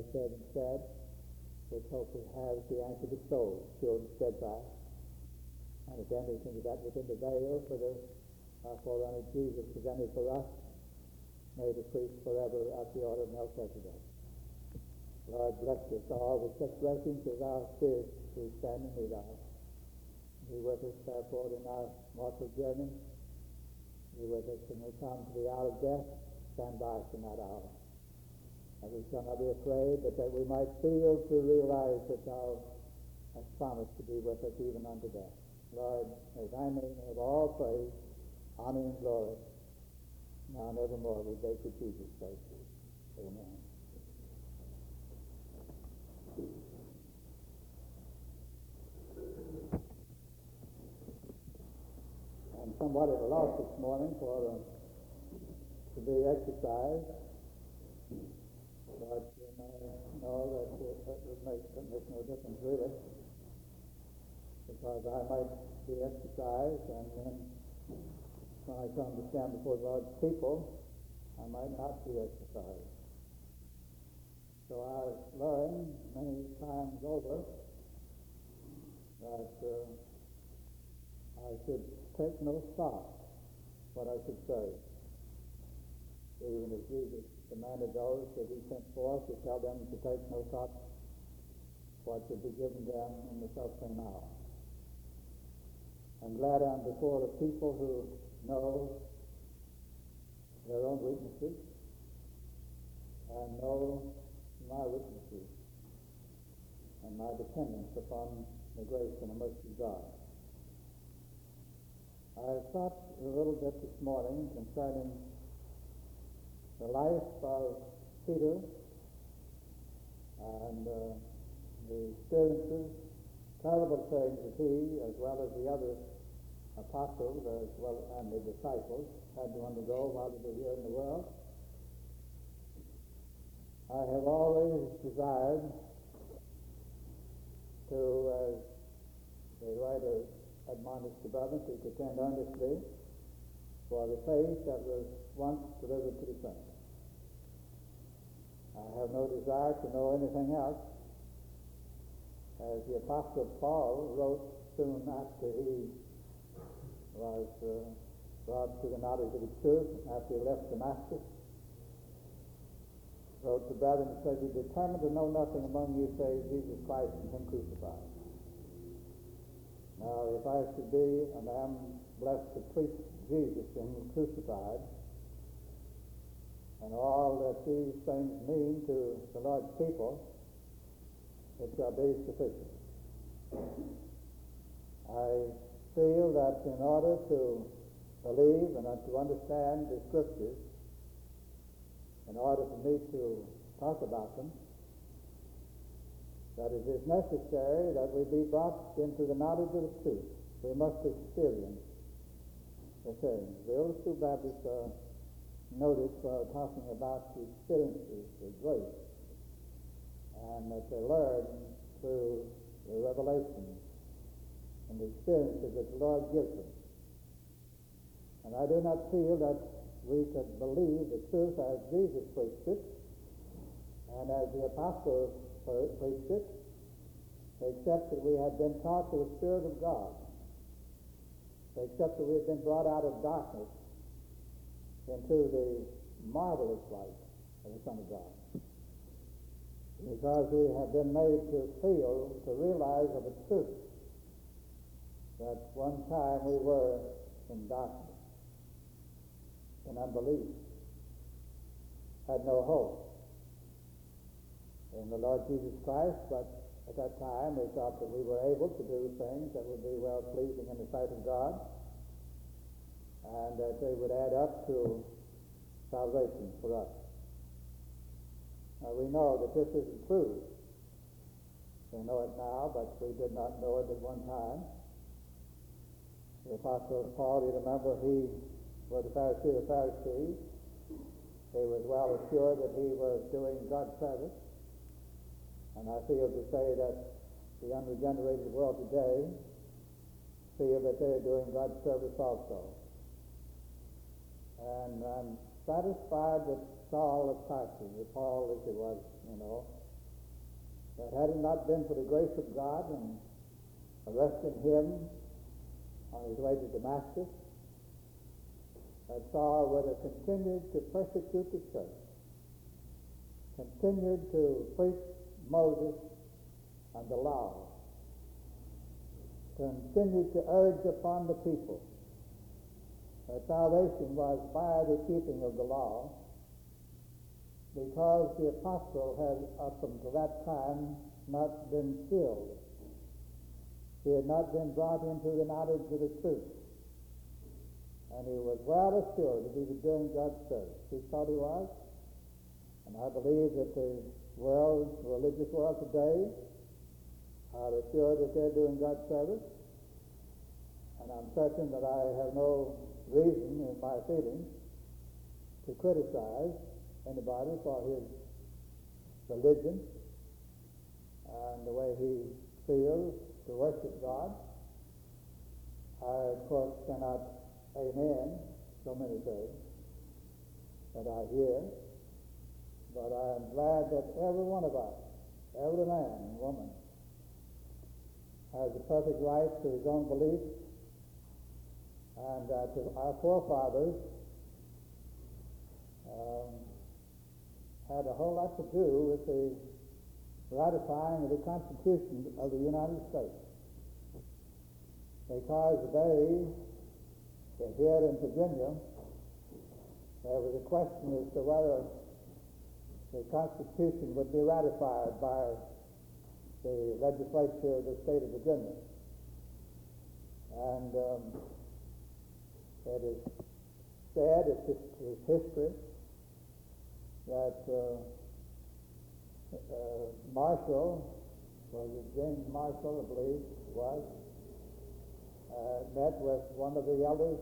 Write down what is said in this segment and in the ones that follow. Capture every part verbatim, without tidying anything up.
the servant said, which hope we have is the anchor of the soul, sure and steadfast. And if anything of that within the veil for the our forerunner Jesus presented for us, made a priest forever at the order of Melchizedek. Lord, bless us all with such blessings as our spirits we stand in need of. Be with us, therefore, in our mortal journey. Be with us when we come to the hour of death. Stand by us in that hour. And we shall not be afraid, but that we might feel to realize that thou hast promised to be with us even unto death. Lord, may thy name have all praise, honor, and glory, now and evermore. We beg for Jesus' sake. Amen. I'm somewhat at a loss this morning for uh, to be exercised, but you know, know that it, that would make, that makes no difference really, because I might be exercised, and then when I come to stand before the Lord's people, I might not be exercised. So I've learned many times over that uh, I should take no thought what I should say, even as Jesus commanded those that he sent forth to tell them to take no thought what should be given them in the self-same hour. I'm glad I'm before the people who know their own weaknesses and know my weaknesses and my dependence upon the grace and the mercy of God. I thought a little bit this morning concerning the life of Peter and uh, the experiences, terrible things that he, as well as the other apostles, as well and the disciples, had to undergo while they were here in the world. I have always desired to, as the writer admonished the brothers, to contend earnestly for the faith that was once delivered to the saints. I have no desire to know anything else. As the Apostle Paul wrote soon after he was uh, brought to the knowledge of the truth, after he left Damascus, wrote to brethren and said, "Be determined to know nothing among you save Jesus Christ and him crucified." Now, if I should be, and I am blessed to preach Jesus and him crucified, and all that these things mean to the Lord's people, it shall be sufficient. I feel that in order to believe and to understand the Scriptures, in order for me to talk about them, that it is necessary that we be brought into the knowledge of the truth. We must experience the things. The old school Baptists are noted for talking about the experiences of grace, and that they learn through the revelation and the experiences that the Lord gives them. And I do not feel that we could believe the truth as Jesus preached it and as the apostles preached it, except that we had been taught to the Spirit of God, except that we had been brought out of darkness into the marvelous light of the Son of God. Because we have been made to feel, to realize of a truth that one time we were in darkness, in unbelief, had no hope in the Lord Jesus Christ, but at that time we thought that we were able to do things that would be well pleasing in the sight of God, and that they would add up to salvation for us. Now we know that this isn't true. We know it now, but we did not know it at one time. The Apostle Paul, you remember, he was a Pharisee of Pharisees. He was well assured that he was doing God's service. And I feel to say that the unregenerated world today feel that they are doing God's service also. And I'm satisfied that Saul of Tarsus, or Paul as he was, you know, that had it not been for the grace of God in arresting him on his way to Damascus, that Saul would have continued to persecute the church, continued to preach Moses and the law, continued to urge upon the people that salvation was by the keeping of the law, because the apostle had up until that time not been filled. He had not been brought into the knowledge of the truth. And he was well assured that he was doing God's service. He thought he was. And I believe that the world, the religious world today, are assured that they're doing God's service. And I'm certain that I have no reason in my feelings to criticize anybody for his religion and the way he feels to worship God. I, of course, cannot amen so many things that I hear, but I am glad that every one of us, every man and woman, has a perfect right to his own belief, and that our forefathers um, had a whole lot to do with the ratifying of the Constitution of the United States, because they, here in Virginia, there was a question as to whether the Constitution would be ratified by the legislature of the state of Virginia. And um, it is said, it's, it's history, that uh, uh, Marshall, was it James Marshall, I believe it was, uh, met with one of the elders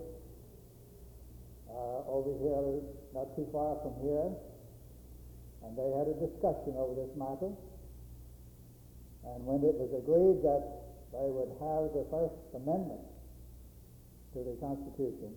uh, over here, not too far from here, and they had a discussion over this matter. And when it was agreed that they would have the First Amendment to the Constitution,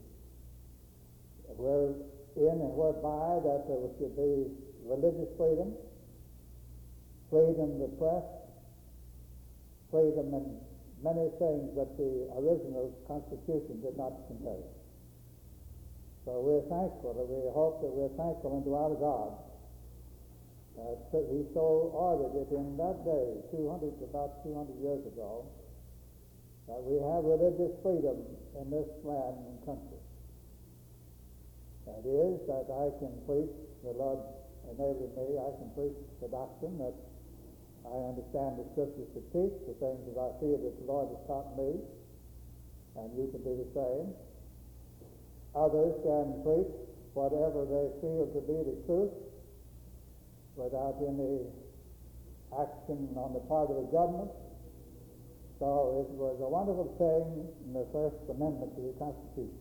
wherein and whereby that there should be religious freedom, freedom of the press, freedom in many things that the original Constitution did not contain. So we're thankful, and we hope that we're thankful unto our God that he so ordered it in that day, two hundred, about two hundred years ago, that we have religious freedom in this land and country. That is, that I can preach, the Lord enabled me, I can preach the doctrine that I understand the Scriptures to teach, the things that I feel that the Lord has taught me, and you can do the same. Others can preach whatever they feel to be the truth without any action on the part of the government. So it was a wonderful thing in the First Amendment to the Constitution.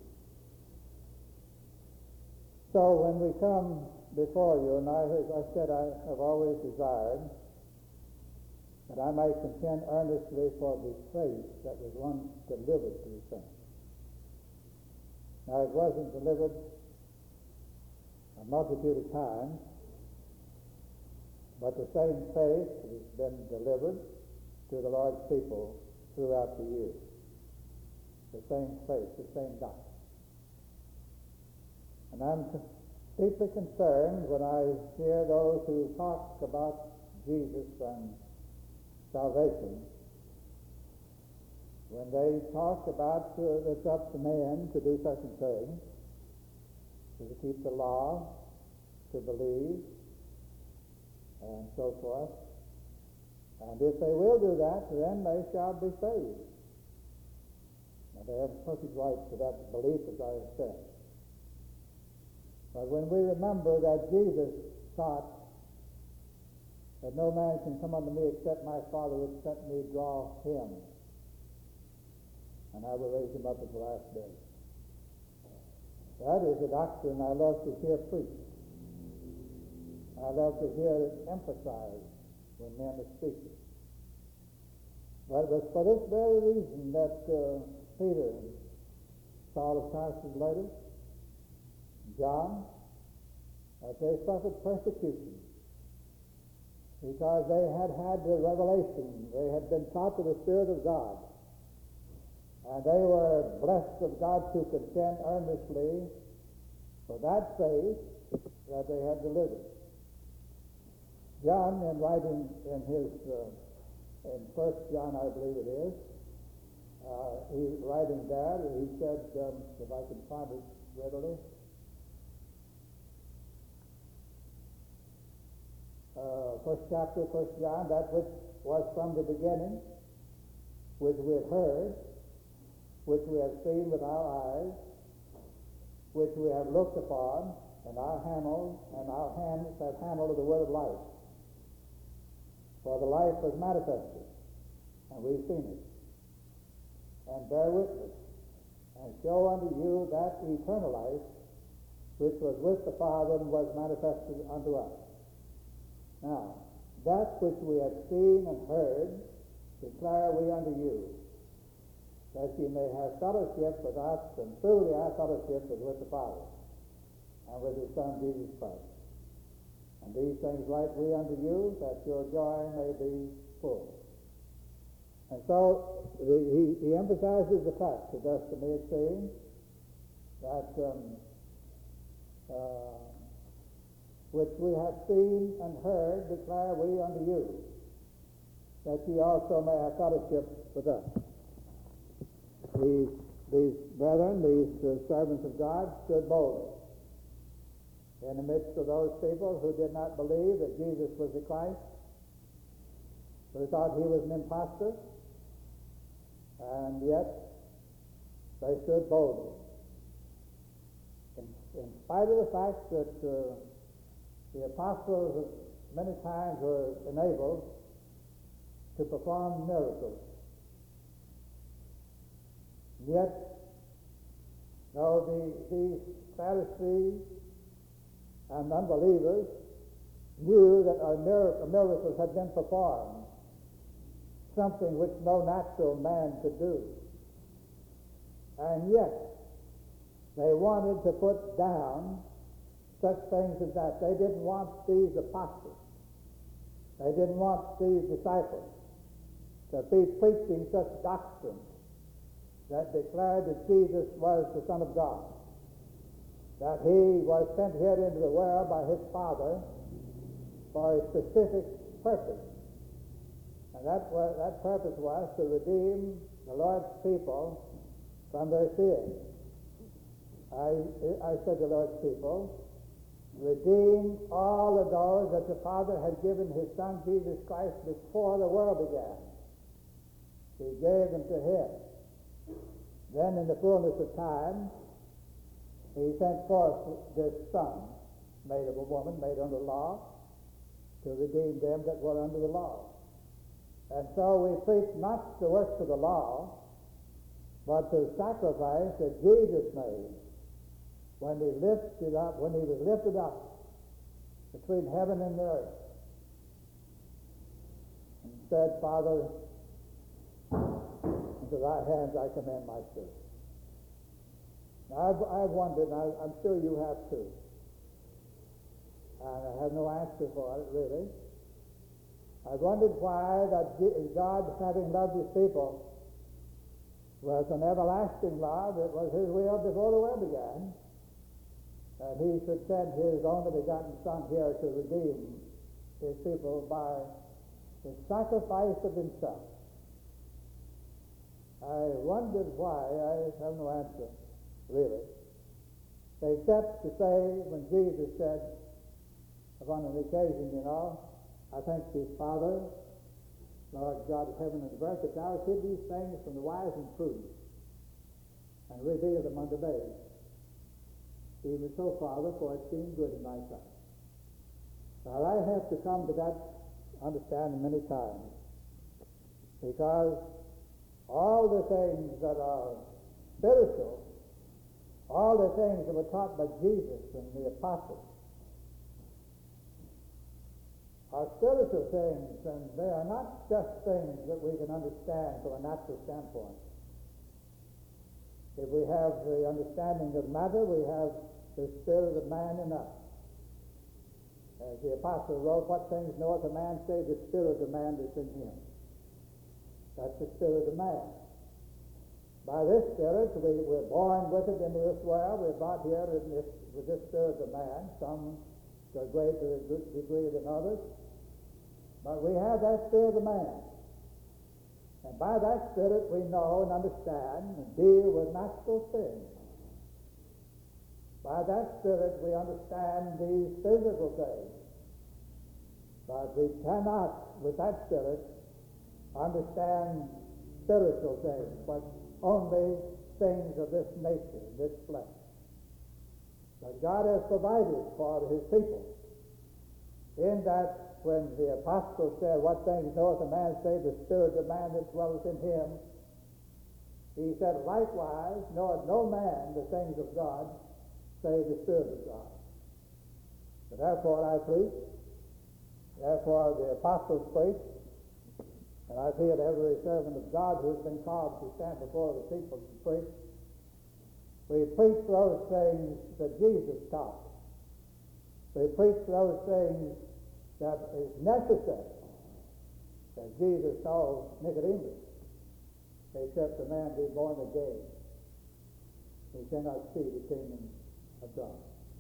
So when we come before you, and I, as I said, I have always desired that I might contend earnestly for the faith that was once delivered to the saints. Now, it wasn't delivered a multitude of times, but the same faith has been delivered to the Lord's people throughout the years. The same faith, the same doctrine. And I'm deeply concerned when I hear those who talk about Jesus and salvation, when they talk about uh, it's up to man to do certain things, to keep the law, to believe, and so forth. And if they will do that, then they shall be saved. Now, they have a perfect right to that belief, as I have said. But when we remember that Jesus taught that no man can come unto me except my Father which sent me draw him, and I will raise him up at the last day. That is a doctrine I love to hear preached. I love to hear it emphasized when men are speaking. But it was for this very reason that uh, Peter, Saul of Tarsus later, John, that they suffered persecution because they had had the revelation. They had been taught of the Spirit of God. And they were blessed of God to contend earnestly for that faith that they had delivered. John, in writing in his, uh, in First John, I believe it is, uh, he writing there, he said, um, if I can find it readily, uh, first chapter, First John, that which was from the beginning, which we have heard, which we have seen with our eyes, which we have looked upon, and our handles and our hands have handled of the word of life. For the life was manifested, and we've seen it, and bear witness, and show unto you that eternal life which was with the Father and was manifested unto us. Now, that which we have seen and heard declare we unto you, that ye may have fellowship with us, and truly our fellowship is with the Father, and with his Son Jesus Christ. And these things write we unto you, that your joy may be full. And so the, he, he emphasizes the fact, to thus to me it seems, that um, uh, which we have seen and heard declare we unto you, that ye also may have fellowship with us. These, these brethren, these uh, servants of God, stood boldly in the midst of those people who did not believe that Jesus was the Christ, who thought he was an impostor, and yet they stood boldly. In, in spite of the fact that uh, the apostles many times were enabled to perform miracles, yet though the, these Pharisees and unbelievers knew that a miracle, miracles had been performed, something which no natural man could do. And yet, they wanted to put down such things as that. They didn't want these apostles. They didn't want these disciples to be preaching such doctrine that declared that Jesus was the Son of God, that he was sent here into the world by his Father for a specific purpose. And that, was, that purpose was to redeem the Lord's people from their sins. I, I said the Lord's people, redeem all of those that the Father had given his Son Jesus Christ before the world began. He gave them to him. Then in the fullness of time, he sent forth this Son, made of a woman, made under law, to redeem them that were under the law. And so we preach not the works of the law, but the sacrifice that Jesus made when he lifted up, when he was lifted up between heaven and the earth, and said, Father, into thy hands I commend my spirit. Now, I've, I've wondered, and I, I'm sure you have too, and I have no answer for it, really. I've wondered why that God, having loved his people, was an everlasting love. It was his will before the world began, that he should send his only begotten Son here to redeem his people by the sacrifice of himself. I wondered why. I have no answer, really, except to say when Jesus said upon an occasion, you know, I thank thee, Father, Lord God of heaven and earth, that thou hast hid these things from the wise and prudent, and revealed them unto babes. Even so, Father, for it seemed good in thy sight. Now, I have to come to that understanding many times, because all the things that are spiritual, all the things that were taught by Jesus and the apostles, are spiritual things, and they are not just things that we can understand from a natural standpoint. If we have the understanding of matter, we have the spirit of man in us. As the apostle wrote, what things knoweth a man, save the spirit of man that's in him. That's the spirit of man. By this spirit, we, we're born with it into this world. We're brought here in this, with this spirit of man, some to a greater degree than others. But we have that spirit of man. And by that spirit, we know and understand and deal with natural things. By that spirit, we understand these physical things. But we cannot, with that spirit, understand spiritual things, but only things of this nature, this flesh. But God has provided for his people, in that when the apostle said, what things knoweth a man, save the spirit of man that dwelleth in him, he said, likewise knoweth no man the things of God, save the Spirit of God. So therefore I preach, therefore the apostles preach, and I feel every servant of God who has been called to stand before the people to preach. We preach those things that Jesus taught. We preach those things that is necessary, as Jesus told Nicodemus, except a man be born again, he cannot see the kingdom of God.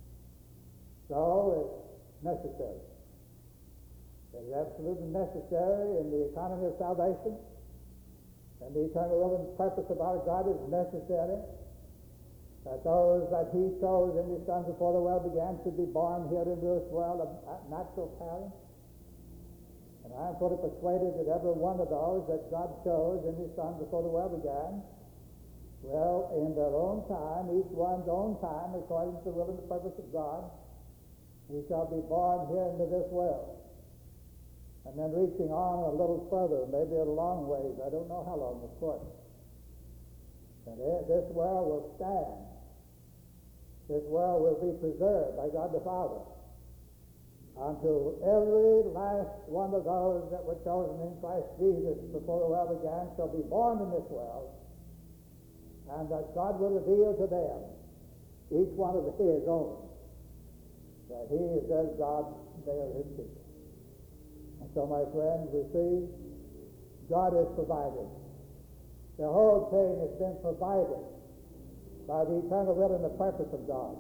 So it's necessary. It is absolutely necessary in the economy of salvation, and the eternal will and purpose of our God is necessary that those that he chose in his Son before the world began should be born here into this world of natural parents. And I am fully persuaded that every one of those that God chose in his Son before the world began, well, in their own time, each one's own time, according to the will and the purpose of God, we shall be born here into this world. And then reaching on a little further, maybe a long ways, I don't know how long, of course. And this world will stand. This world will be preserved by God the Father until every last one of those that were chosen in Christ Jesus before the world began shall be born in this world, and that God will reveal to them, each one of his own, that he is their God, they are his people. And so, my friends, we see God has provided. The whole thing has been provided by the eternal will and the purpose of God.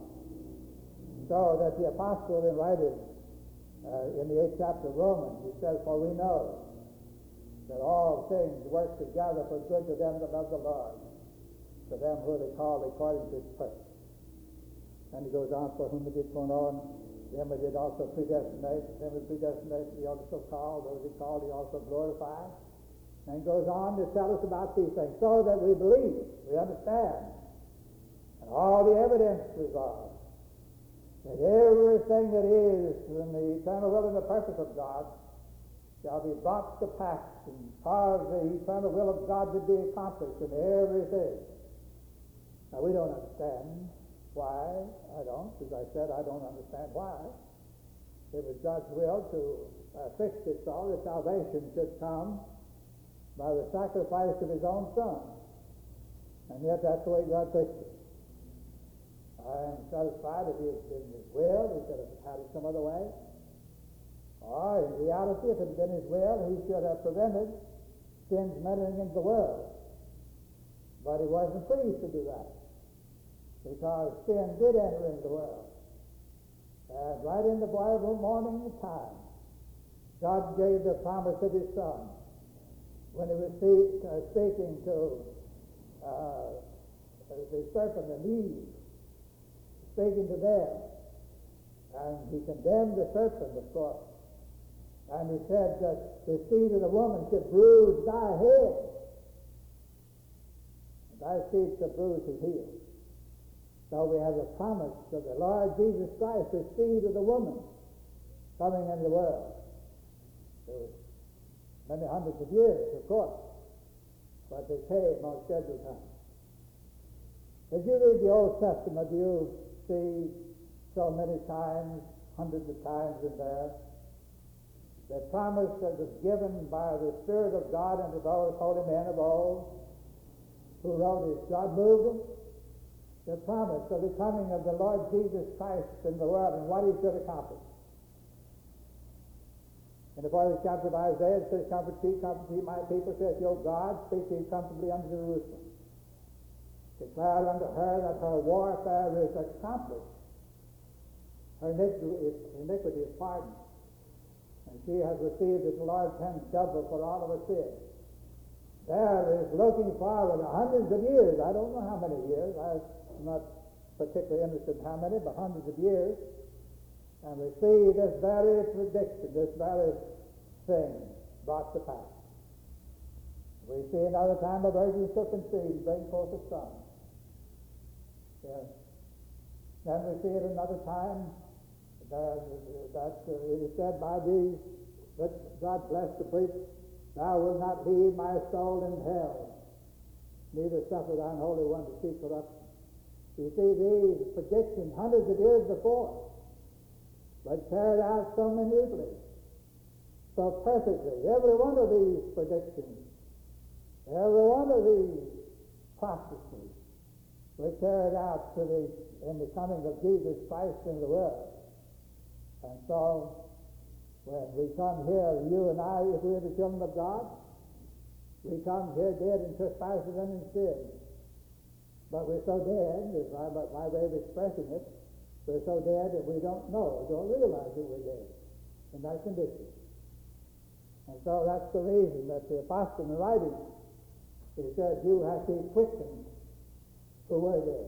So that the apostle in writing uh, in the eighth chapter of Romans, he says, for we know that all things work together for good to them that love the Lord, to them who are called according to his purpose. And he goes on, for whom he did foreknow, them he did also predestinate, them he predestinate, he also called, those he called, he also glorified. And goes on to tell us about these things, so that we believe, we understand, and all the evidences are that everything that is in the eternal will and the purpose of God shall be brought to pass and cause the eternal will of God to be accomplished in everything. Now, we don't understand why. I don't. As I said, I don't understand why. It was God's will to uh, fix it so that salvation should come by the sacrifice of his own Son. And yet that's the way God fixed it. I am satisfied if he had been his will, he could have had it some other way. Or in reality, if it had been his will, he should have prevented sins entering into the world. But he wasn't pleased to do that, because sin did enter into the world. And right in the Bible morning time, God gave the promise of his Son when he was speak, uh, speaking to uh, the serpent and Eve, speaking to them. And he condemned the serpent, of course. And he said that the seed of the woman should bruise thy head, and thy seed shall bruise his heel. So we have the promise of the Lord Jesus Christ, the seed of the woman, coming into the world. There was many hundreds of years, of course, but they came on scheduled time. As you read the Old Testament, you see so many times, hundreds of times in there, the promise that was given by the Spirit of God unto those holy men of old who wrote it. God moved them. The promise of the coming of the Lord Jesus Christ in the world and what he should accomplish. In the fortieth chapter of Isaiah, it says, Comfort ye, comfort ye, my people, saith your God, speak ye comfortably unto Jerusalem. Declare unto her that her warfare is accomplished. Her iniquity is pardoned. And she has received at the Lord's hand double for all of her sins. There is looking forward to hundreds of years. I don't know how many years. I'm not particularly interested in how many, but hundreds of years. And we see this very prediction, this very thing brought to pass. We see another time a virgin shall conceive, bring forth a son. Yes. Then we see at another time that, that uh, it is said by these that God bless the preach, thou wilt not leave my soul in hell, neither suffer thine Holy One to see corruption. You see these predictions hundreds of years before, but carried out so minutely, so perfectly. Every one of these predictions, every one of these prophecies were carried out to the, in the coming of Jesus Christ in the world. And so, when we come here, you and I, if we are the children of God, we come here dead in trespasses and in sin. But we're so dead, is my, my way of expressing it, we're so dead that we don't know, don't realize that we're dead in that condition. And so that's the reason that the apostle in writing, he said, you have to be quickened who were dead.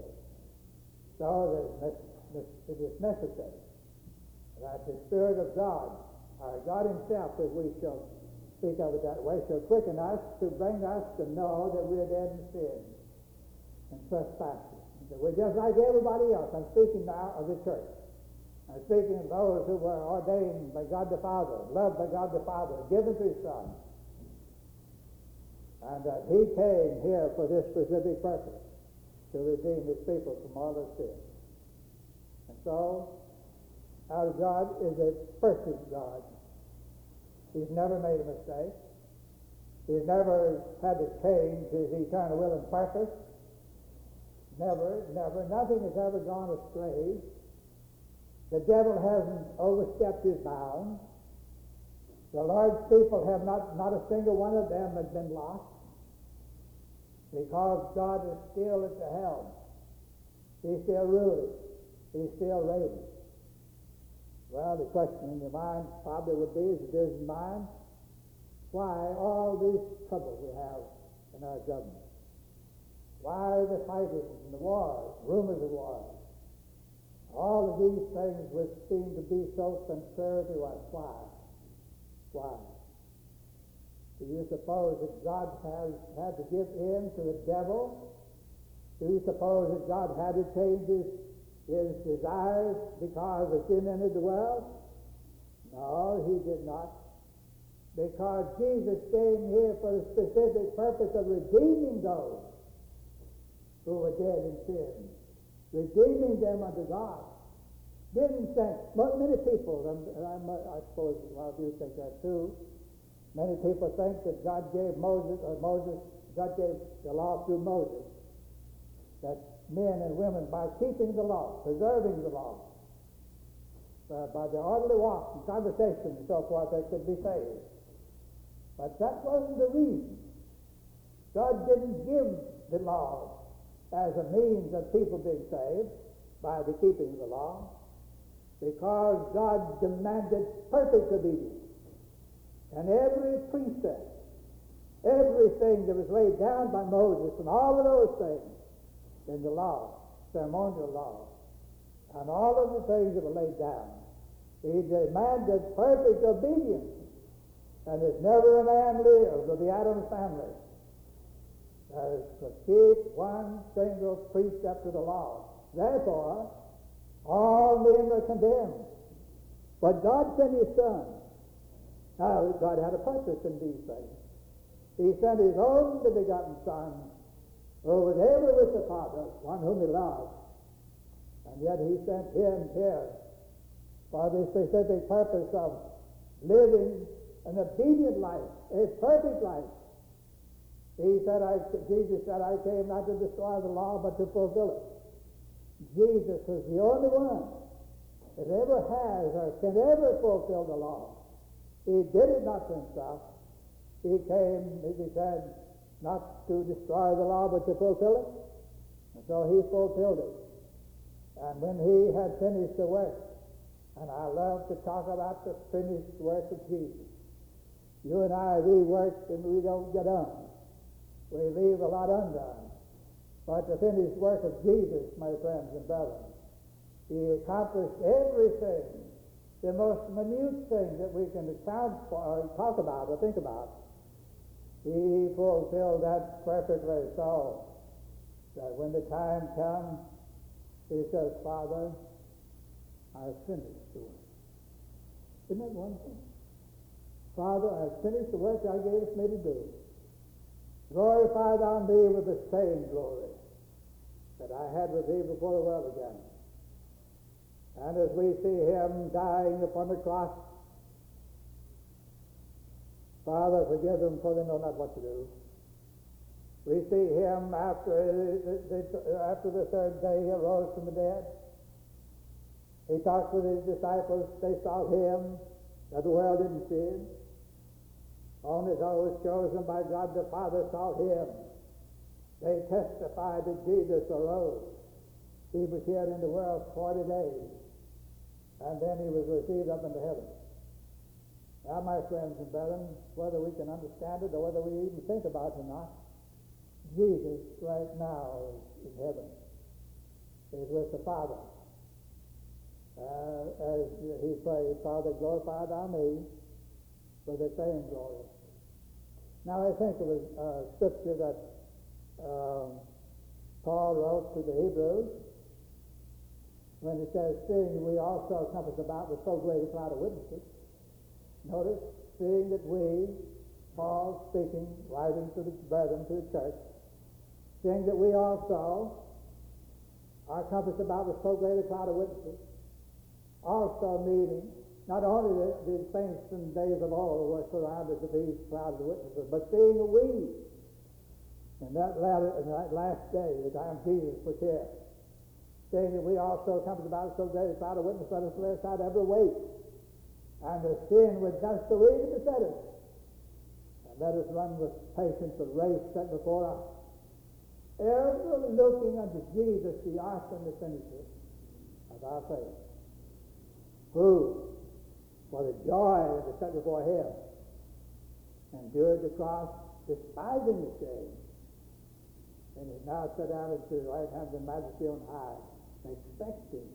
So it is necessary that the Spirit of God, our God himself, as we shall speak of it that way, shall quicken us to bring us to know that we're dead in sin and trespasses. We're just like everybody else. I'm speaking now of the church. I'm speaking of those who were ordained by God the Father, loved by God the Father, given to his Son. And that uh, he came here for this specific purpose, to redeem his people from all their sin. And so, our God is a perfect God. He's never made a mistake. He's never had to change his eternal will and purpose. Never, never. Nothing has ever gone astray. The devil hasn't overstepped his bounds. The Lord's people have not, not a single one of them has been lost, because God is still at the helm. He's still ruling. He's still reigning. Well, the question in your mind probably would be, as it is in mine, why all these troubles we have in our government? Why the fighting and the wars, rumors of wars? All of these things which seem to be so contrary to us. Why? Why? Do you suppose that God has had to give in to the devil? Do you suppose that God had to change his, his desires because the sin entered the world? No, he did not. Because Jesus came here for the specific purpose of redeeming those who were dead in sin, redeeming them unto God. Didn't think, but many people, and I, I suppose a lot of you think that too, many people think that God gave Moses, or Moses, God gave the law through Moses, that men and women, by keeping the law, preserving the law, uh, by their orderly walk and conversation and so forth, they could be saved. But that wasn't the reason. God didn't give the law as a means of people being saved by the keeping of the law, because God demanded perfect obedience. And every precept, everything that was laid down by Moses, and all of those things in the law, ceremonial law, and all of the things that were laid down, he demanded perfect obedience. And there's never a man lived of the Adams family that could keep one single precept of the law. Therefore, all men were condemned. But God sent his Son. Now, God had a purpose in these things. He sent his only begotten Son, who was ever with the Father, one whom he loved. And yet he sent him here for the specific purpose of living an obedient life, a perfect life. He said, I, Jesus said, I came not to destroy the law, but to fulfill it. Jesus was the only one that ever has or can ever fulfill the law. He did it not for himself. He came, as he said, not to destroy the law, but to fulfill it. And so he fulfilled it. And when he had finished the work, and I love to talk about the finished work of Jesus. You and I, we work and we don't get done. We leave a lot undone. But the finished work of Jesus, my friends and brothers, he accomplished everything, the most minute thing that we can account for, or talk about, or think about. He fulfilled that perfectly so that when the time comes, he says, Father, I've finished the work. Isn't that wonderful? Father, I've finished the work thou gavest me to do. Glorify thou me with the same glory that I had with thee before the world began. And as we see him dying upon the cross, Father, forgive them, for they know not what to do. We see him after the, after the third day he arose from the dead. He talked with his disciples. They saw him. Now the world didn't see him. Only those chosen by God the Father saw him. They testified that Jesus arose. He was here in the world forty days. And then he was received up into heaven. Now, my friends and brethren, whether we can understand it or whether we even think about it or not, Jesus right now is in heaven. He's with the Father. Uh, as he prayed, Father, glorify thou me with the same glory. Now, I think of a uh, scripture that um, Paul wrote to the Hebrews when he says, seeing we also compass about with so great a cloud of witnesses. Notice, seeing that we, Paul speaking, writing to the brethren, to the church, seeing that we also are compassed about with so great a cloud of witnesses, also meeting, not only the, the saints and days of old were surrounded with these clouds of witnesses, but seeing that we, in that, latter, in that last day, the time Jesus was here, seeing that we also compassed about with so great a cloud of witnesses, let us lay aside every weight and the sin which does so easily beset us, and let us run with patience the race set before us, ever looking unto Jesus, the author and the finisher of our faith, who, for the joy that was set before him, endured the cross, despising the shame, and is now set down at the right hand of the Majesty on high, expecting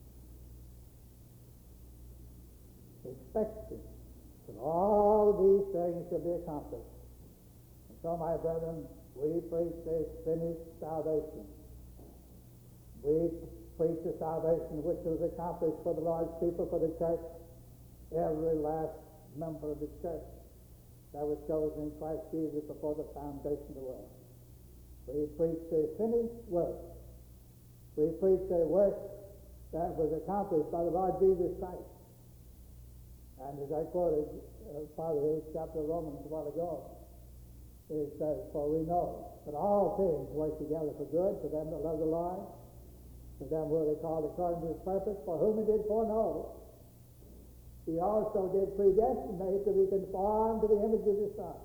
expecting that all these things shall be accomplished. And so, my brethren, we preach a finished salvation. We preach a salvation which was accomplished for the Lord's people, for the church, every last member of the church that was chosen in Christ Jesus before the foundation of the world. We preach a finished work. We preach a work that was accomplished by the Lord Jesus Christ. And as I quoted uh, part of the eighth chapter of Romans a while ago, it says, for we know that all things work together for good to them that love the Lord, to them who are called according to his purpose, for whom he did foreknow, he also did predestinate to be conformed to the image of his Son.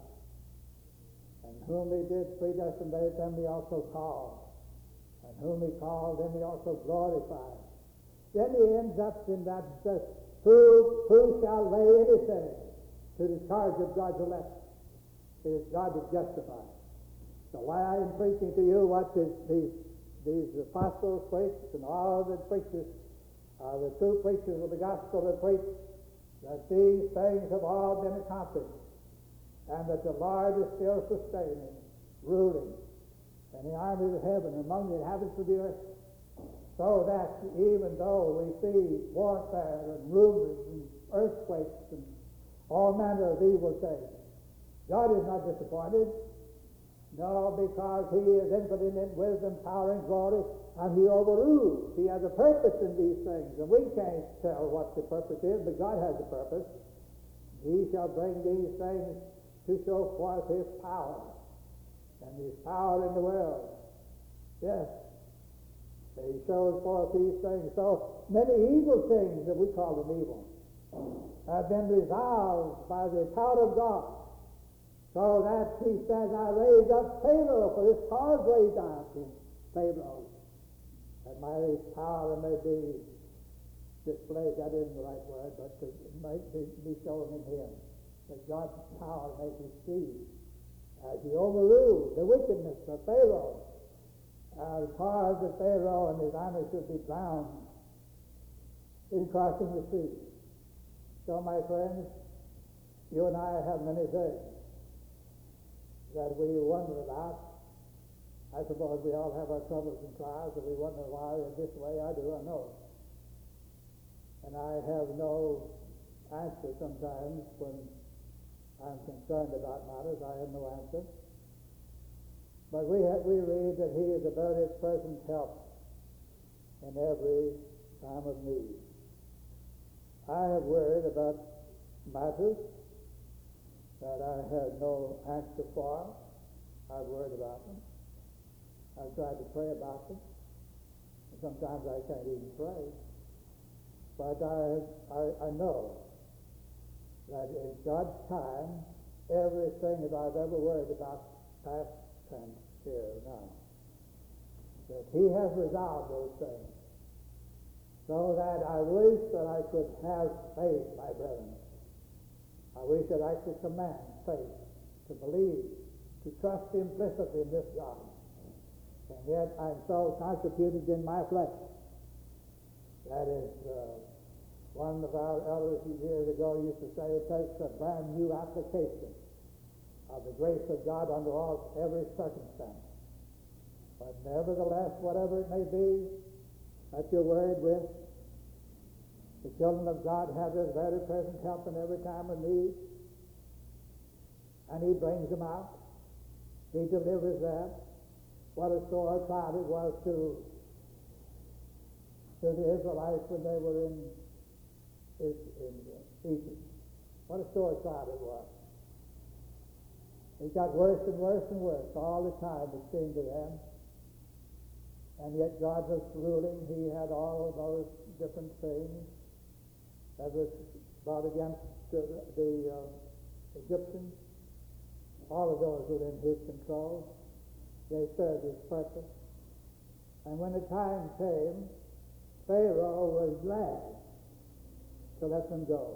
And whom he did predestinate, them he also called. And whom he called, them he also glorified. Then he ends up in that uh, Who, who shall lay anything to the charge of God's elect? It is God that justifies. So why I am preaching to you what this, these, these apostles preached and all the preachers, uh, the true preachers of the gospel have preached, that these things have all been accomplished, and that the Lord is still sustaining, ruling, in the armies of heaven, among the inhabitants of the earth. So that even though we see warfare and rumors and earthquakes and all manner of evil things, God is not disappointed. No, because he is infinite in wisdom, power, and glory, and he overrules. He has a purpose in these things, and we can't tell what the purpose is, but God has a purpose. He shall bring these things to show forth his power, and his power in the world. Yes. He shows forth these things. So many evil things that we call them evil. have been resolved by the power of God, so that he says, I raised up Pharaoh, for this cause raised up in Pharaoh, that my power may be displayed. That isn't the right word, but to make be, be shown in him, that God's power may be seen as he overruled the wickedness of Pharaoh, as far as the Pharaoh and his army should be drowned in crossing the sea. So, my friends, you and I have many things that we wonder about. I suppose we all have our troubles and trials, and we wonder why in this way I do or know. And I have no answer sometimes when I'm concerned about matters. I have no answer. But we have, we read that he is a very present help in every time of need. I have worried about matters that I had no answer for. I've worried about them. I've tried to pray about them. And sometimes I can't even pray. But I, I, I know that in God's time, everything that I've ever worried about, past, and here, now, that he has resolved those things. So that I wish that I could have faith, my brethren. I wish that I could command faith, to believe, to trust implicitly in this God. And yet I'm so constituted in my flesh. That is, uh, one of our elders years ago used to say, it takes a brand new application of the grace of God under all every circumstance. But nevertheless, whatever it may be that you're worried with, the children of God have this very present help in every time of need, and he brings them out. He delivers them. What a sore trial it was to, to the Israelites when they were in, in Egypt. What a sore trial it was. It got worse and worse and worse all the time, it seemed to them. And yet God was ruling. He had all of those different things that was brought against the, the uh, Egyptians. All of those were in his control. They served his purpose. And when the time came, Pharaoh was glad to let them go.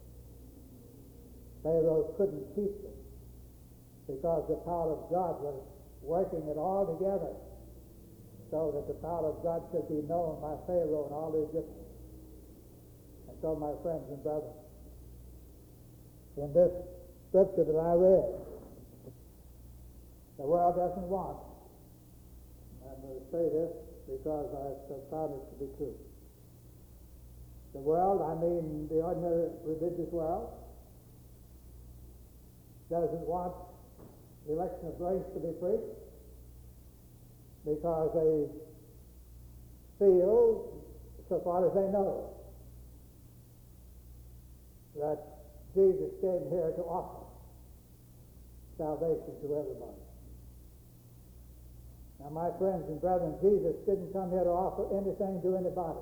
Pharaoh couldn't keep them because the power of God was working it all together so that the power of God should be known by Pharaoh and all the Egyptians. And so, my friends and brothers, in this scripture that I read, the world doesn't want. I'm going to say this because I've found it to be true. The world, I mean the ordinary religious world, doesn't want the election of grace to be preached because they feel, so far as they know, that Jesus came here to offer salvation to everybody. Now, my friends and brethren, Jesus didn't come here to offer anything to anybody.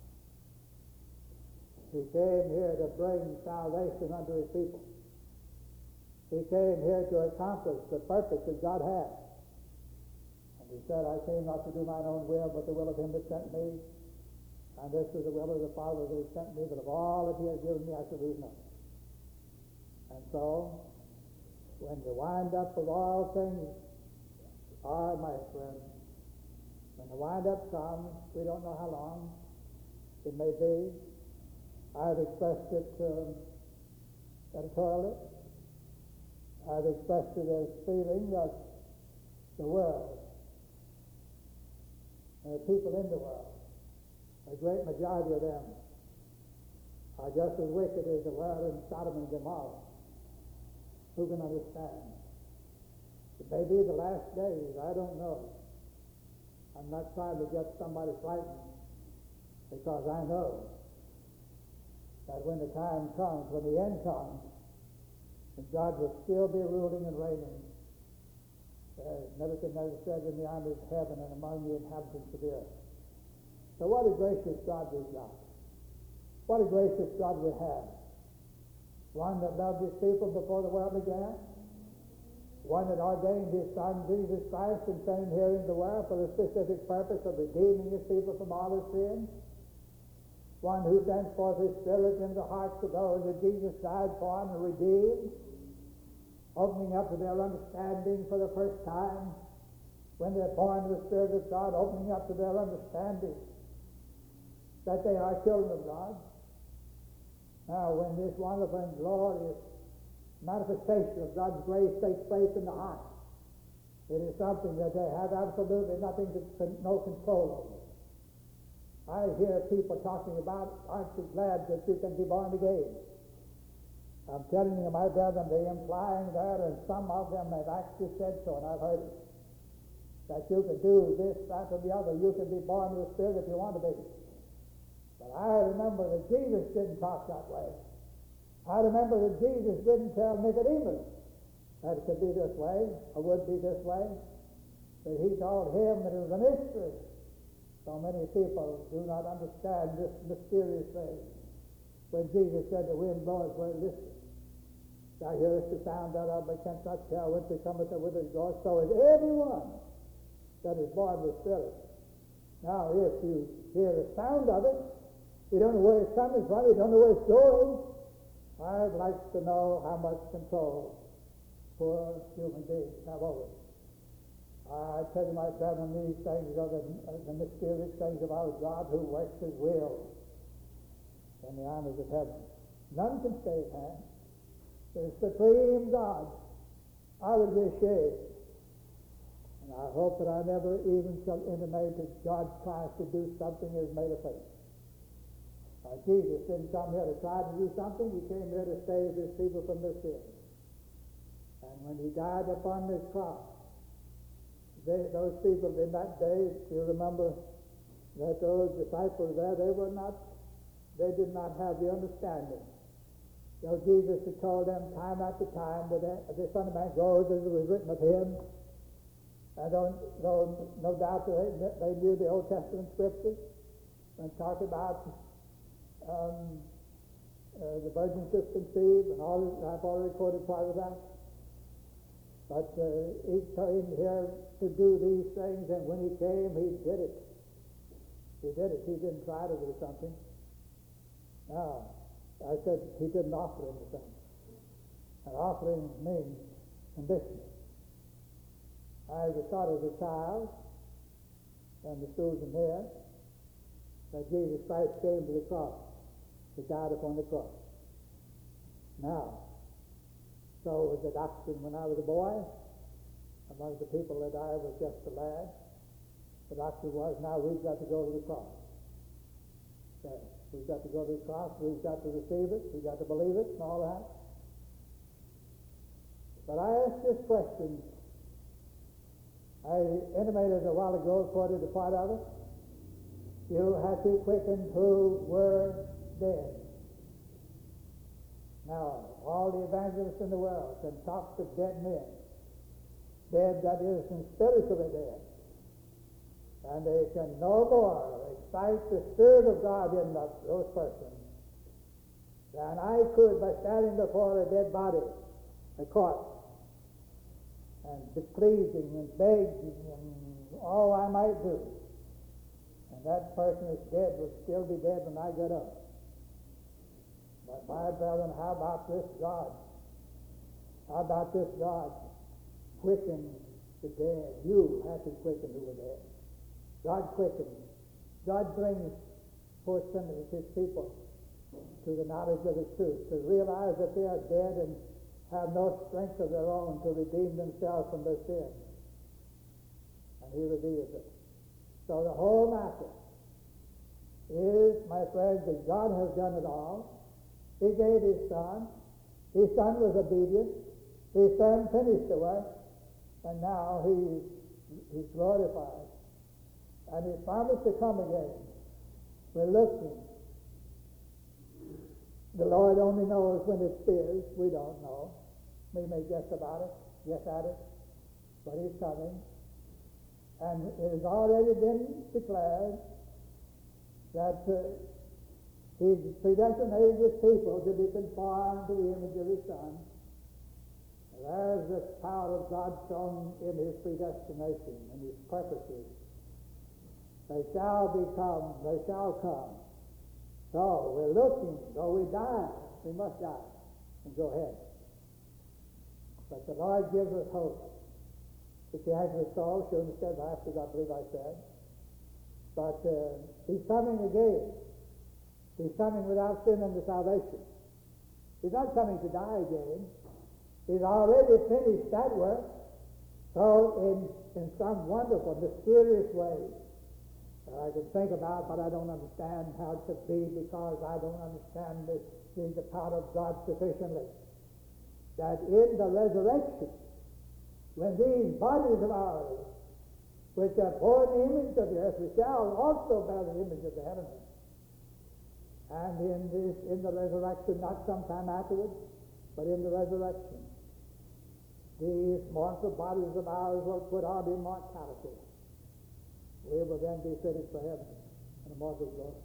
He came here to bring salvation unto his people. He came here to accomplish the purpose that God had. And he said, I came not to do mine own will, but the will of him that sent me. And this is the will of the Father that has sent me, that of all that he has given me I shall lose nothing. And so, when the wind-up of all things are, my friends, when the wind-up comes, we don't know how long it may be. I've expressed it um, editorially. I've expressed it as feeling that the world, and the people in the world, a great majority of them, are just as wicked as the world in Sodom and Gomorrah. Who can understand? It may be the last days, I don't know. I'm not trying to get somebody frightened, because I know that when the time comes, when the end comes, and God will still be ruling and reigning. As Nebuchadnezzar said, in the armies of heaven and among the inhabitants of the earth. So what a gracious God we've got. What a gracious God we have. one that loved his people before the world began, one that ordained his Son, Jesus Christ, and sent him here into the world for the specific purpose of redeeming his people from all their sins, one who sends forth his Spirit into the hearts of those that Jesus died for and redeemed, opening up to their understanding for the first time, when they're born of the Spirit of God, opening up to their understanding that they are children of God. Now, when this wonderful and glorious manifestation of God's grace takes place in the heart, it is something that they have absolutely nothing to, no control over. I hear people talking about, aren't you glad that you can be born again? I'm telling you, my brethren, they're implying that, and some of them have actually said so, and I've heard it, that you can do this, that, or the other. You can be born of the Spirit if you want to be. But I remember that Jesus didn't talk that way. I remember that Jesus didn't tell Nicodemus that it could be this way, or would be this way. But he told him that it was a mystery. So many people do not understand this mysterious thing. When Jesus said the wind blows where it listeth, thou hearest the sound thereof, but canst not tell whence it cometh or whither it goes. So is everyone that is born with Spirit. Now, if you hear the sound of it, you don't know where it's coming from, you don't know where it's going, I'd like to know how much control poor human beings have over it. I tell you, my brethren, these things are the, the mysterious things of our God who works his will in the armies of heaven. None can stay his hand. The supreme God. I would be ashamed. And I hope that I never even shall intimate that God tries to do something that is made of faith. Uh, Jesus didn't come here to try to do something. He came here to save his people from their sins. And when he died upon this cross, they, those people in that day, if you remember that those disciples there, they were not, they did not have the understanding. So Jesus had told them time after time that the Son of Man goes as it was written of him. And though, though no doubt they, they knew the Old Testament scriptures and talked about Um, uh, the virgin should conceive, and all this, I've already quoted part of that. But uh, he came here to do these things, and when he came, he did it. He did it. He didn't try to do something. Now, I said he didn't offer anything. An offering means conditional. I was taught as a child, and the schools in there, that Jesus Christ came to the cross. He died upon the cross. Now, so was the doctrine when I was a boy, among the people that I was just a lad. The doctrine was, now we've got to go to the cross. Okay. We've got to go to the cross, we've got to receive it, we've got to believe it, and all that. But I asked this question. I intimated a while ago, quoted a part of it. You have to quicken who were dead. Now, all the evangelists in the world can talk to dead men, dead that is, and spiritually dead, and they can no more excite the Spirit of God in the, those persons than I could by standing before a dead body, a corpse, and pleading and begging and all I might do. And that person is dead, will still be dead when I get up. But my brethren, how about this God? How about this God? Quicken the dead. You have to quicken who were dead. God quickens. God brings forth sinners, his people, to the knowledge of the truth, to realize that they are dead and have no strength of their own to redeem themselves from their sins. And he reveals it. So the whole matter is, my friends, that God has done it all. He gave his Son. His Son was obedient. His Son finished the work. And now he's, he's glorified. And he promised to come again. We're looking. The Lord only knows when it is. We don't know. We may guess about it, guess at it. But he's coming. And it has already been declared that uh, He predestinated his people to be conformed to the image of his Son. There's the power of God shown in his predestination and his purposes. They shall become, they shall come. So we're looking, though we die, we must die and go ahead. But the Lord gives us hope. It's the anchor of soul, showing the steadfast, as I believe I said. But uh, he's coming again. He's coming without sin unto salvation. He's not coming to die again. He's already finished that work. So in, in some wonderful, mysterious way that I can think about, but I don't understand how it could be because I don't understand the, the, the power of God sufficiently. That in the resurrection, when these bodies of ours, which have borne the image of the earth, we shall also bear the image of the heavenly. And in this, in the resurrection, not sometime afterwards, but in the resurrection, these mortal bodies of ours will put on immortality. We will then be fitted for heaven and immortal glory.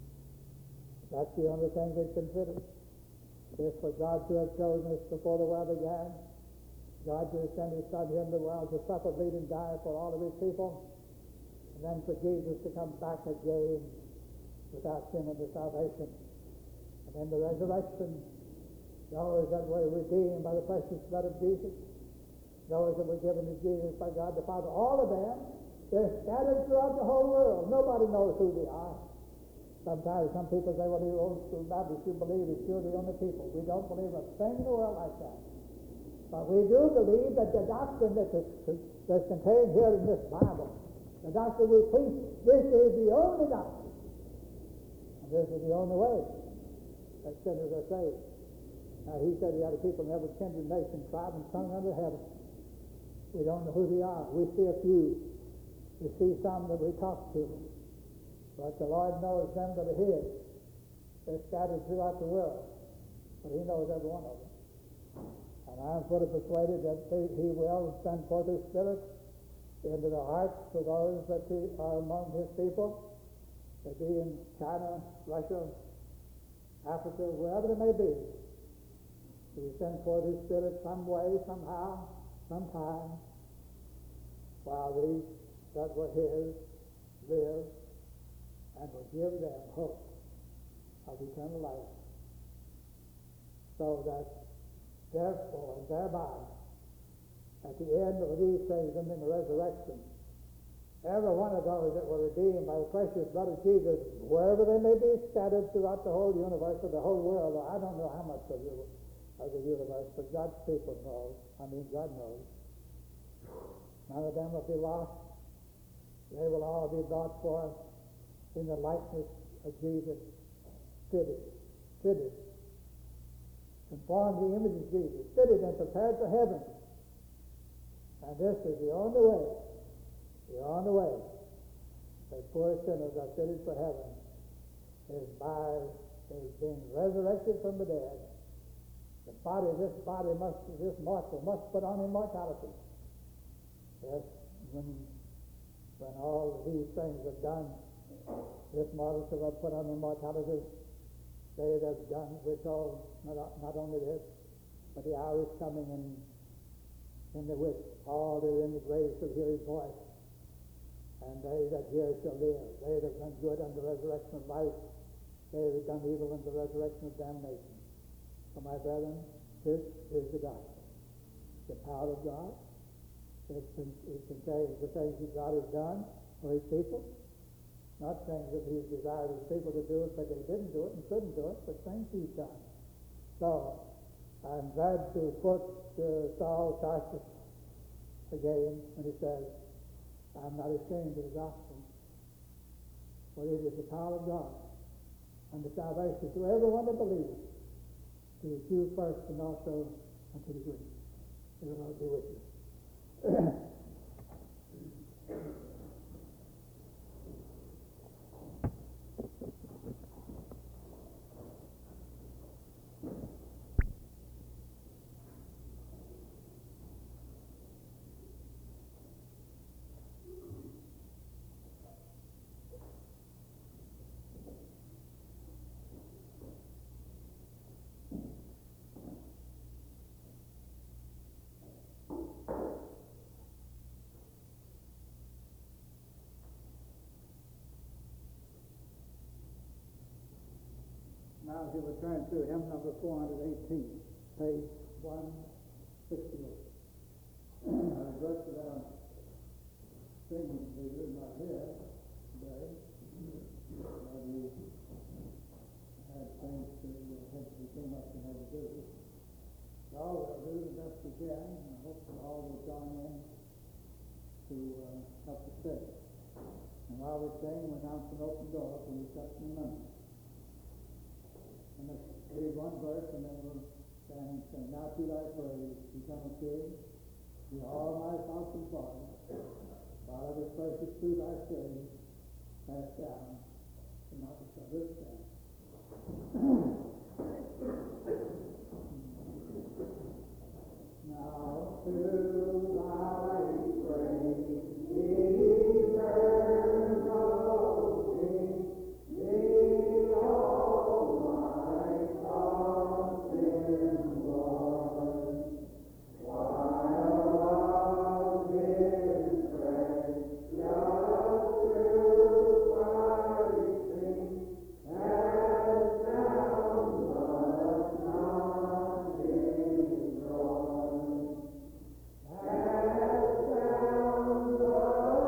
That's the only thing to consider. If for God to have chosen us before the world began, God to have sent his Son into the world to suffer, bleed, and die for all of his people, and then for Jesus to come back again without sin unto salvation. And then the resurrection, those that were redeemed by the precious blood of Jesus, those that were given to Jesus by God the Father, all of them, they're scattered throughout the whole world. Nobody knows who they are. Sometimes some people say, well, the old school Baptists, you believe it's you're the only people. We don't believe a thing in the world like that. But we do believe that the doctrine that is, that's contained here in this Bible, the doctrine we preach, this is the only doctrine. And this is the only way that sinners are saved. Now, he said he had a people in every kindred, nation, tribe, and tongue under heaven. We don't know who they are. We see a few. We see some that we talk to. But the Lord knows them that are his. They're scattered throughout the world. But he knows every one of them. And I'm fully persuaded that he will send forth his Spirit into the hearts of those that are among his people, that be in China, Russia, Africa, wherever they may be. He will send forth his Spirit some way, somehow, sometime, while these that were his live, and will give them hope of eternal life. So that therefore, and thereby, at the end of these things and in the resurrection, every one of those that were redeemed by the precious blood of Jesus, wherever they may be scattered throughout the whole universe or the whole world, or I don't know how much of the, of the universe, but God's people know. I mean, God knows. None of them will be lost. They will all be brought forth in the likeness of Jesus, fitted, fitted, conformed to the image of Jesus, fitted and prepared for heaven. And this is the only way, the only way that poor sinners are fitted for heaven is by is being resurrected from the dead. The body, this body must, this mortal must put on immortality. Yes, when, when all these things are done, this mortal shall put on immortality. They that have done, we're told, not, not only this, but the hour is coming in, in the which all that are in the grave shall hear his voice. And they that hear shall live. They that have done good unto resurrection of life, they that have done evil unto resurrection of damnation. So my brethren, this is the gospel. The power of God. It, it contains the things that God has done for his people. Not things that he's desired his people to do it, but they didn't do it and couldn't do it, but things he's done. So, I'm glad to quote uh, Saul Tarsus again when he says, I'm not ashamed of the gospel, for it is the power of God and the salvation to everyone that believes, to the Jew first and also unto the Greek. May the Lord be with you. Now, if you would turn to hymn number four hundred eighteen, page one sixty-eight. I regret that our singing leader is not here today, but we had things that had to came up and had to do. So we'll do the best we can, and I hope that all will join in to uh, help us sing. And while we sing, we announce an open door for reception and members. And let's read one verse, and then we'll stand and sing. Now to thy praise, eternal King, be all my thoughts and thoughts, while every precious through thy shade, pass down, and not the service stand. Now to thy praise, eternal King, be all my thoughts in one, while of his precious truth I sing, as down but not destroyed, as down but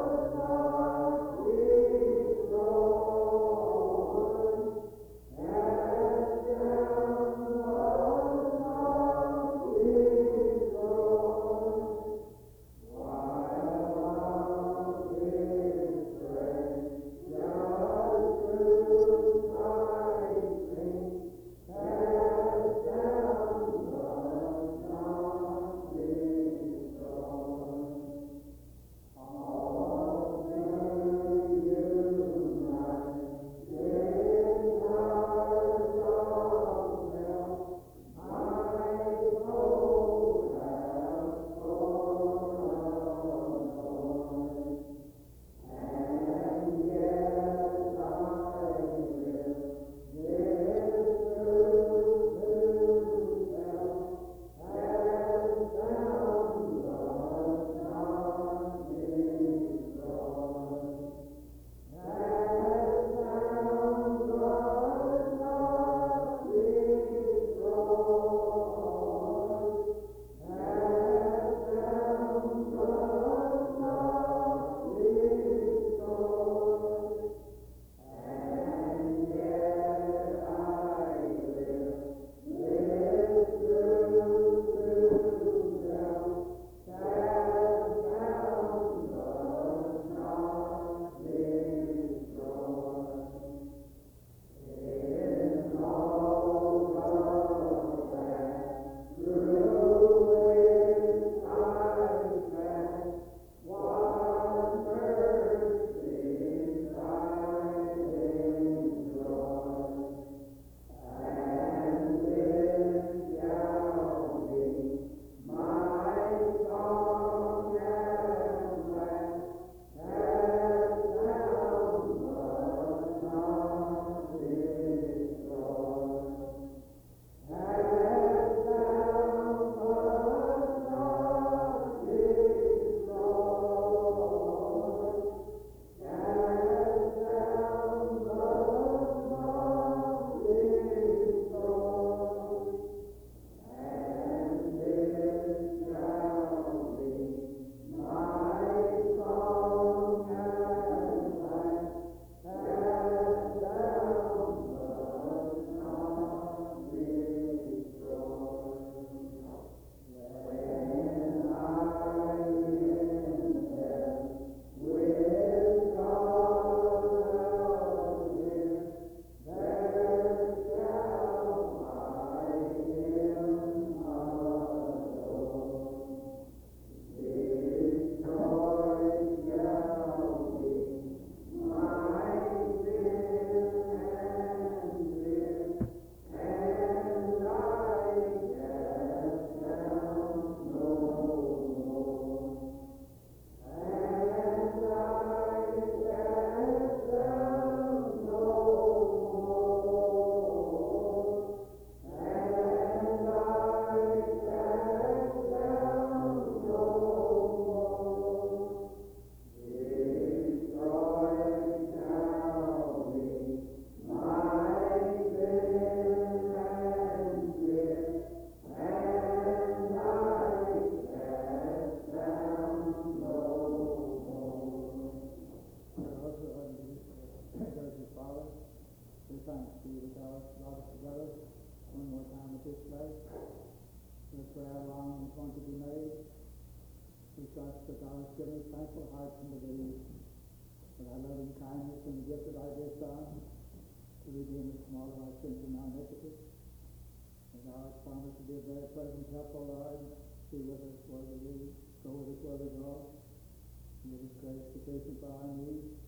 thankful heart and believe for thy loving kindness and the gift of thy dear Son to redeem us from all of our sins and our iniquities. And thou hast promised to be a very present help, O Lord, be with us where we go with us where we go. And give us grace sufficient for our needs.